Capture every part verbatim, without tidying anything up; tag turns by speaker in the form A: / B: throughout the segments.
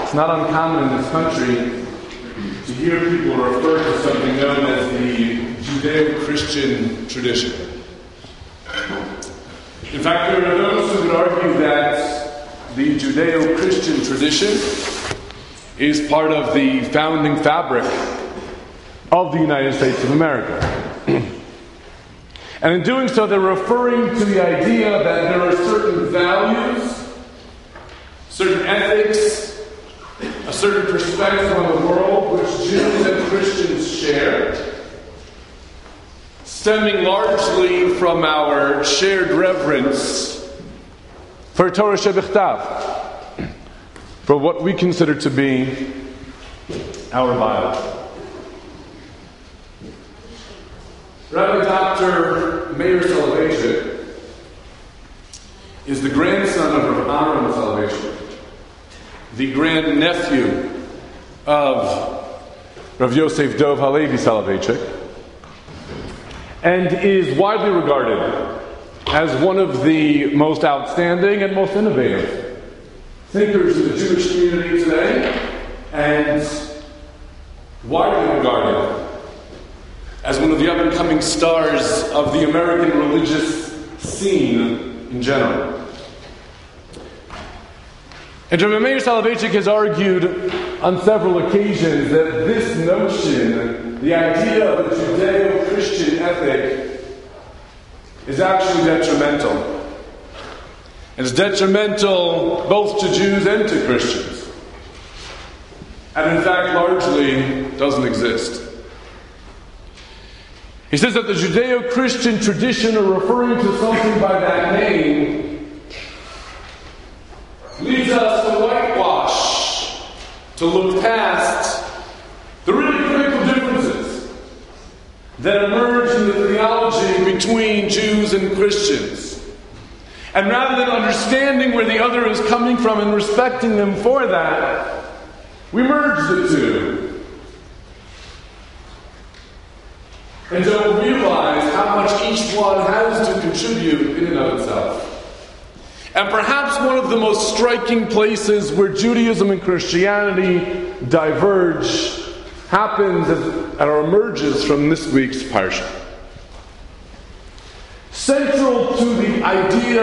A: It's not uncommon in this country to hear people refer to something known as the Judeo-Christian tradition. In fact, there are those who would argue that the Judeo-Christian tradition is part of the founding fabric of the United States of America. And in doing so, they're referring to the idea that there are certain values, certain ethics, a certain perspective on the world which Jews and Christians share, stemming largely from our shared reverence for Torah Shebichtav, for what we consider to be our Bible. Rabbi Doctor Meir Soloveitchik is the grandson of Rav Aaron Soloveitchik, the grandnephew of Rav Yosef Dov Halevi Soloveitchik, and is widely regarded as one of the most outstanding and most innovative thinkers of the Jewish community today, and widely regarded as one of the up-and-coming stars of the American religious scene in general. And Rabbi Meir Soloveitchik has argued on several occasions that this notion, the idea of a Judeo-Christian ethic, is actually detrimental. And it's detrimental both to Jews and to Christians. And in fact, largely doesn't exist. He says that the Judeo-Christian tradition, or referring to something by that name, leads us to whitewash, to look past the really critical differences that emerge in the theology between Jews and Christians. And rather than understanding where the other is coming from and respecting them for that, we merge the two. And don't realize how much each one has to contribute in and of itself. And perhaps one of the most striking places where Judaism and Christianity diverge happens as, or emerges from this week's parsha. Central to the idea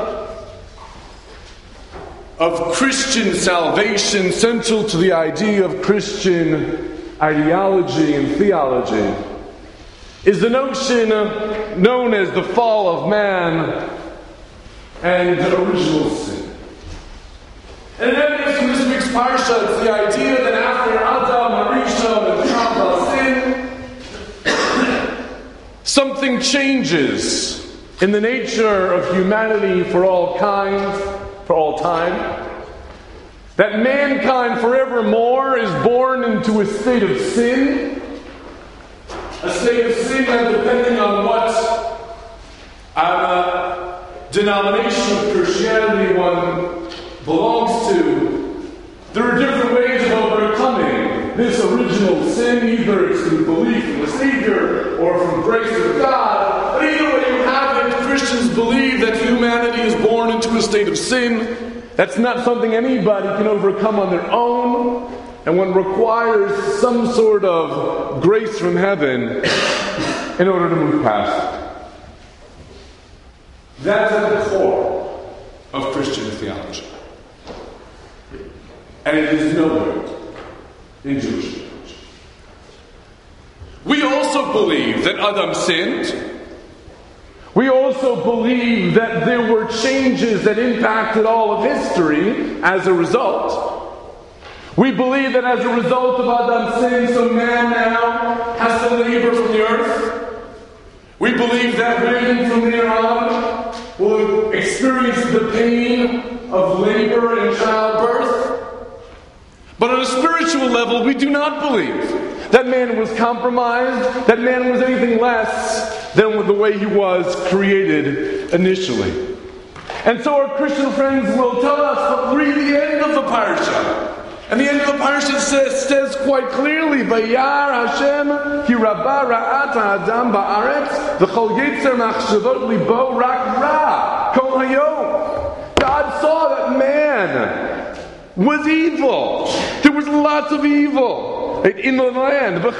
A: of Christian salvation, central to the idea of Christian ideology and theology, is the notion known as the fall of man and original sin. And in evidence from this week's parsha, it's the idea that after Adam, Arishon, and Chava sin, something changes in the nature of humanity for all kinds, for all time. That mankind forevermore is born into a state of sin, a state of sin that, depending on what uh, denomination of Christianity one belongs to, there are different ways of overcoming this original sin. Either it's through belief in the Savior or from grace of God. But either way you have it, Christians believe that humanity is born into a state of sin. That's not something anybody can overcome on their own. And one requires some sort of grace from heaven in order to move past it. That's at the core of Christian theology. And it is nowhere in Jewish theology. We also believe that Adam sinned. We also believe that there were changes that impacted all of history as a result. We believe that as a result of Adam's sin, so man now has to labor from the earth. We believe that women from there on will experience the pain of labor and childbirth. But on a spiritual level, we do not believe that man was compromised, that man was anything less than the way he was created initially. And so our Christian friends will tell us, read the end of the parsha. And the end of the parsha says, says quite clearly, Vayar Hashem ki rabba ra'at ha'adam ba'aretz v'chol yetzer machshavot libo rak ra kol hayom. God saw that man was evil. There was lots of evil in the land. And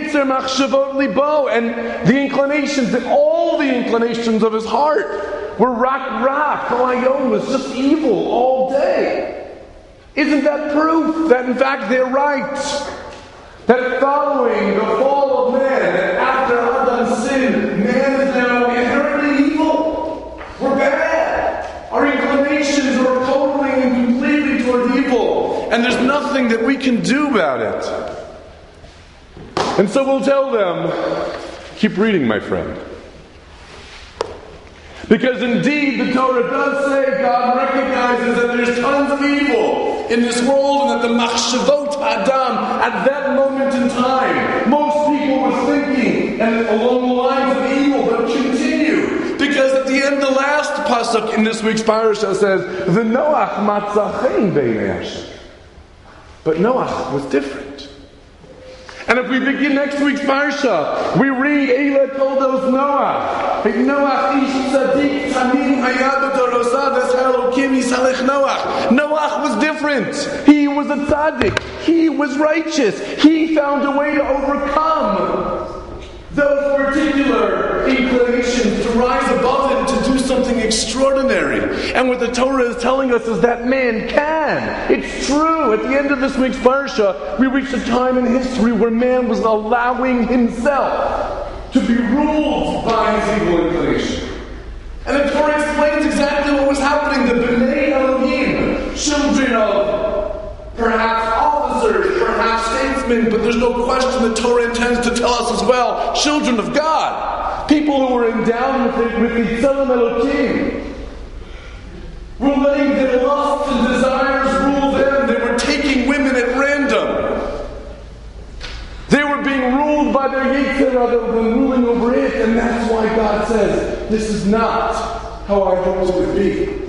A: the inclinations, all the inclinations of his heart were rak rak. Halayom was just evil all day. Isn't that proof that in fact they're right? That following the fall of man, that after Adam's sin, man is now inherently evil. We're bad. Our inclinations are totally and completely toward evil. And there's nothing that we can do about it. And so we'll tell them, keep reading, my friend. Because indeed the Torah does say God recognizes that there's tons of evil in this world, and that the machshavot Adam at that moment in time, most people were thinking and along the lines of evil, but continue. Because at the end, the last pasuk in this week's parasha says, "The Noach matzachein beinei Hashem." But Noach was different. And if we begin next week's parsha, we read Eila Toldos Noach. Noach ish tzadik tamim hayad b'dorosav es Elokim yisalech Noach. Noach was different. He was a tzaddik. He was righteous. He found a way to overcome those particular inclinations, to rise above it, to do something extraordinary. And what the Torah is telling us is that man can. It's true. At the end of this week's parsha, we reach a time in history where man was allowing himself to be ruled by his evil inclination. And the Torah explains exactly what was happening. The B'nai Elohim, children of perhaps officers, perhaps statesmen, but there's no question the Torah intends to tell us as well, children of God, people who were endowed with the, with the Tzelem Elohim, were letting their lusts and desires rule them. They were taking women at random. They were being ruled by their Yetzer rather than ruling over it, and that's why God says, this is not how I hoped it would be.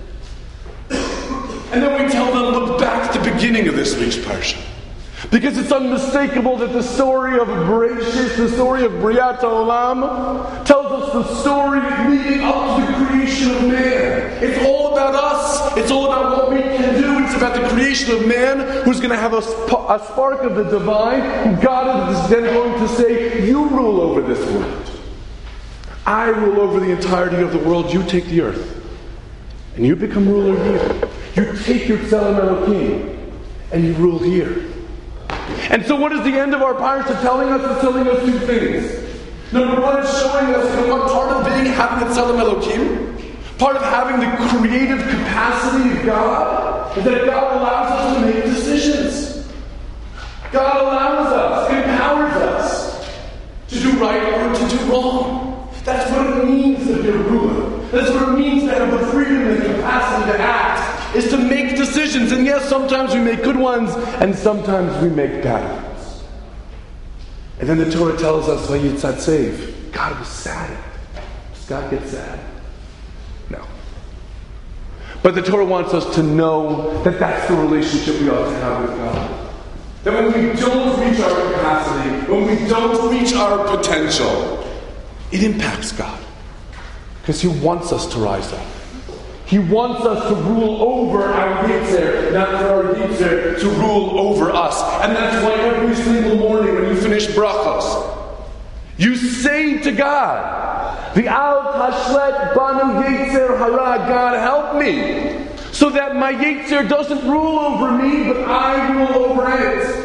A: And then we tell them, look back at the beginning of this week's parsha. Because it's unmistakable that the story of Bereshit, the story of Briat Olam, tells us the story leading up to the creation of man. It's all about us. It's all about what we can do. It's about the creation of man, who's going to have a, sp- a spark of the divine. God is then going to say, you rule over this world. I rule over the entirety of the world. You take the earth. And you become ruler here. You take your Tzelem Elohim and you rule here. And so what is the end of our parsha telling us? It's telling us two things. Number one, it's showing us, you know what, part of being having a Tzelem Elohim, part of having the creative capacity of God, is that God allows us to make decisions. God allows us, empowers us to do right or to do wrong. That's what it means to be a ruler. That's what it means to have the freedom and the capacity to act, is to make decisions. And yes, sometimes we make good ones, and sometimes we make bad ones. And then the Torah tells us, Vayitzatzev, God was sad. Does God get sad? No. But the Torah wants us to know that that's the relationship we ought to have with God. That when we don't reach our capacity, when we don't reach our potential, it impacts God. Because He wants us to rise up. He wants us to rule over our Yetzer, not for our Yetzer to rule over us. And that's why every single morning when you finish brachos, you say to God, V'al tashlet banu Yetzer hara, God help me, so that my Yetzer doesn't rule over me, but I rule over it.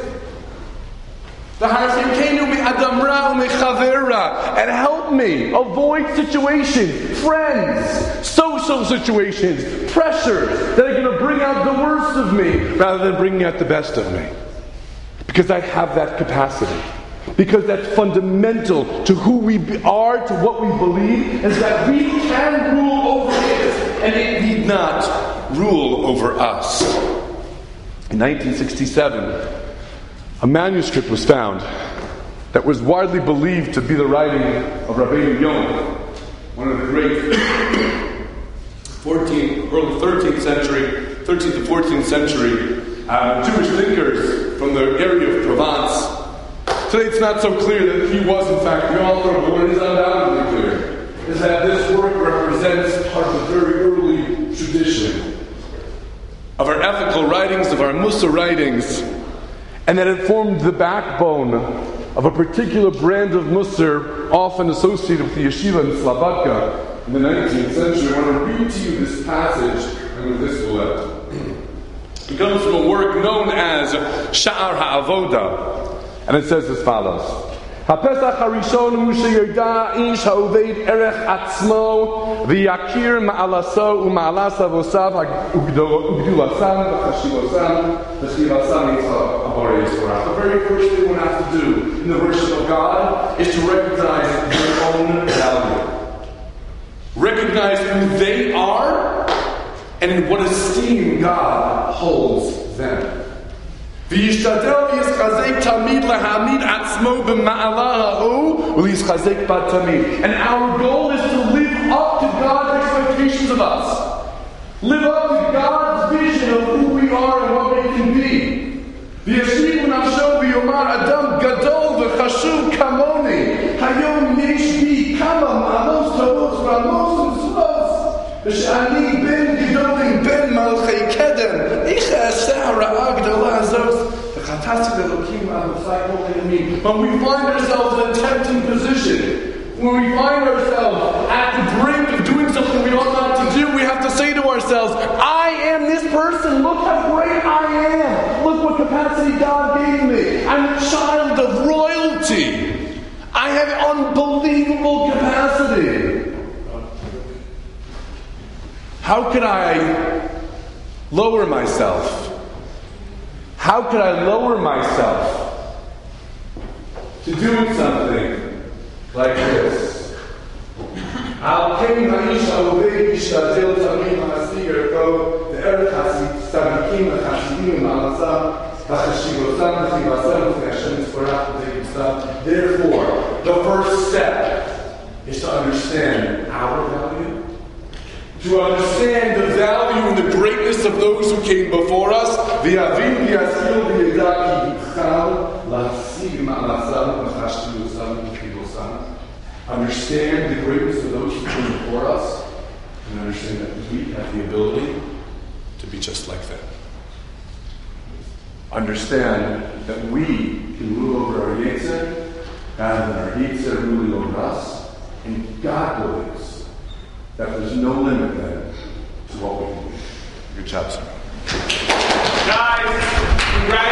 A: And help me avoid situations, friends, social situations, pressures that are going to bring out the worst of me rather than bringing out the best of me. Because I have that capacity. Because that's fundamental to who we are, to what we believe, is that we can rule over it, and it need not rule over us. In nineteen sixty-seven, a manuscript was found that was widely believed to be the writing of Rabbeinu Yonah, one of the great fourteenth, early thirteenth century, thirteenth to fourteenth century uh, Jewish thinkers from the area of Provence. Today it's not so clear that he was in fact the author, but what is undoubtedly clear is that this work represents part of a very early tradition of our ethical classical writings, of our Mussar writings, and that it formed the backbone of a particular brand of Mussar often associated with the yeshiva in Slobodka in the nineteenth century. I want to read to you this passage, and with this we'll end. It comes from a work known as Sha'ar HaAvoda, and it says as follows. HaPesach HaRishon hu sheyod'a ish ha'oved erech atzmo v'yakir ma'alaso u'ma'alas avosav u'gdulasav v'chashivosam v'chivasam yitzchak haborei yisborach. The very first thing one has to do in the worship of God is to recognize their own value. Recognize who they are and in what esteem God holds them. וישתדל וישחזק תמיד להעמיד עצמו במעלה ההוא ולהשחזק בה תמיד. And our goal is to live up to God's expectations of us. Live up to God's vision of who we are and what we can be. וישיב נפשו ויאמר אדם גדול וחשוב כמוני היום יש בי כמה מעלות טובות ורמות ומצוות ושאני בן גדולים בן מלכי קדם איך אעשה הרעה גדולה הזאת וחטאתי לאלוקים אבותיי כל הימים. When we find ourselves in a tempting position, when we find ourselves at the brink of doing something we ought not to do, we have to say to ourselves, I am this person, look how great I am, look what capacity God gave me, I'm a child of royalty, I have unbelievable capacity. How could I lower myself? How could I lower myself to doing something like this? Al ken ha'ish ha'oved yishtadel tamid ha'asig erko ve'erech ha'tzadikim ha'chashidim ma'alasam ha'chashivosam ha'chivasam ha'chashem tzvorach ha'chivosam. Therefore, the first step is to understand our value, to understand the value and the greatness of those who came before us. Understand the greatness of those who came before us, and understand that we have the ability to be just like them. Understand that we can rule over our Yetzer, and that our Yetzer ruling over us, and God believes that there's no limit then to what we can do. Good job, sir.